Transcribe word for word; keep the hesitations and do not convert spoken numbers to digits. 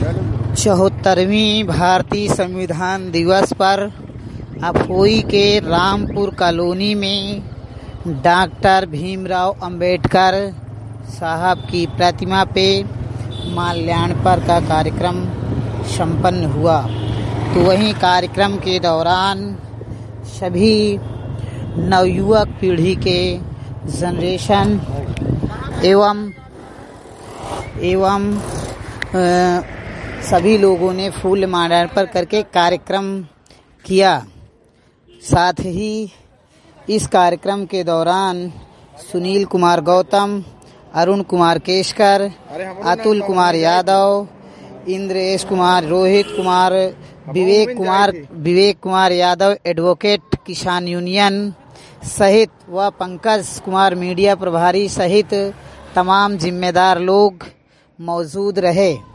चौहत्तरवीं भारतीय संविधान दिवस पर अफोई के रामपुर कॉलोनी में डॉक्टर भीमराव अंबेडकर साहब की प्रतिमा पे माल्यार्पण का कार्यक्रम संपन्न हुआ। तो वहीं कार्यक्रम के दौरान सभी नवयुवक पीढ़ी के जनरेशन एवं एवं आ, सभी लोगों ने फूल माल्यार्पण करके कार्यक्रम किया। साथ ही इस कार्यक्रम के दौरान सुनील कुमार गौतम, अरुण कुमार केशकर, अतुल कुमार यादव, इंद्रेश कुमार, रोहित कुमार, विवेक कुमार विवेक कुमार यादव एडवोकेट किसान यूनियन सहित व पंकज कुमार मीडिया प्रभारी सहित तमाम जिम्मेदार लोग मौजूद रहे।